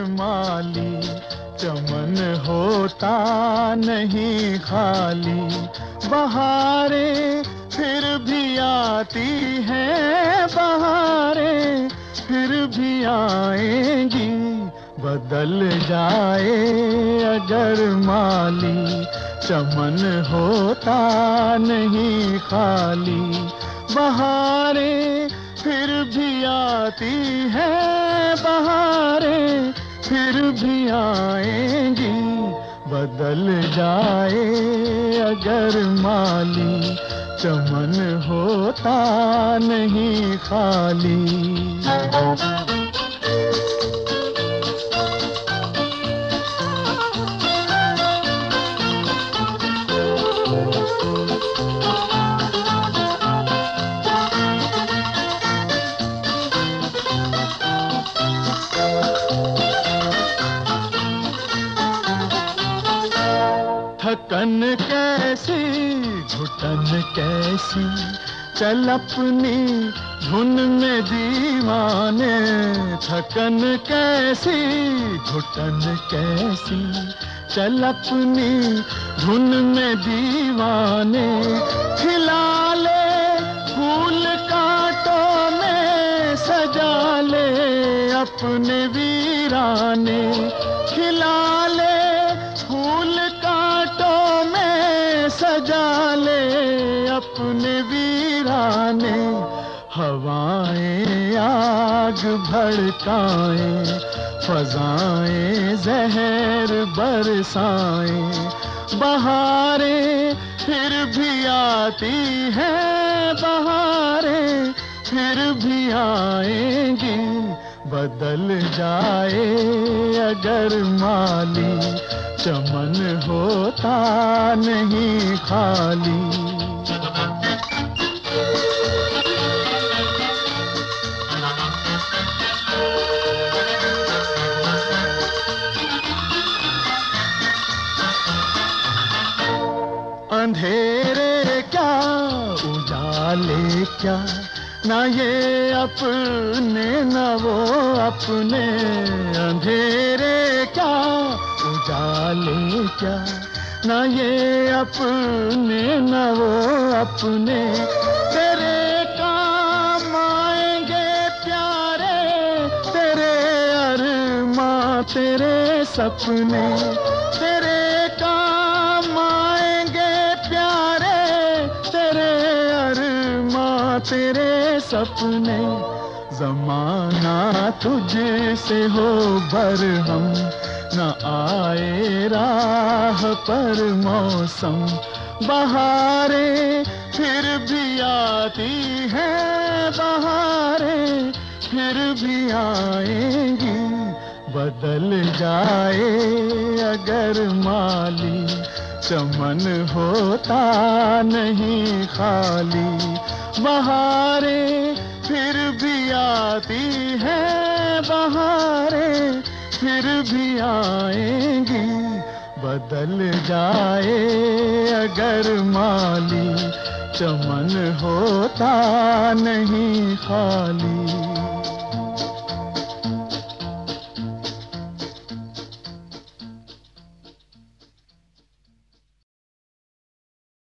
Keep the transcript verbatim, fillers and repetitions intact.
माली, चमन होता नहीं खाली। बहारें फिर भी आती हैं, बहारें फिर भी आएंगी। बदल जाए अगर माली, चमन होता नहीं खाली। बहारें फिर भी आती हैं, बहारें फिर भी आएंगी। बदल जाए अगर माली, चमन होता नहीं खाली। थकन कैसी घुटन कैसी, चल अपनी धुन में दीवाने। थकन कैसी घुटन कैसी, चल अपनी धुन में दीवाने। खिला ले फूल कांटों में, सजा ले अपने वीराने। खिला ले फूल कांटों में, सजा ले अपने वीराने। हवाएं आग भड़काएं, फजाएं जहर बरसाएं। बहारें फिर भी आती हैं, बहारें फिर भी आएंगी। बदल जाए अगर माली, चमन होता नहीं खाली। अंधेरे क्या उजाले क्या, ना ये अपने न वो अपने। अंधेरे क्या उजाले क्या, ना ये अपने न वो अपने। तेरे काम आएंगे प्यारे, तेरे अरमां तेरे सपने। तेरे काम आएंगे प्यारे, तेरे अरमां तेरे सपने। ज़माना तुझसे हो बरहम, न आए राह पर मौसम। बहारें फिर भी आती हैं, बहारें फिर भी आएंगी। बदल जाए अगर माली, चमन होता नहीं खाली। बहारें फिर भी आती हैं, बहारें फिर भी आएंगी। बदल जाए अगर माली, चमन होता नहीं खाली।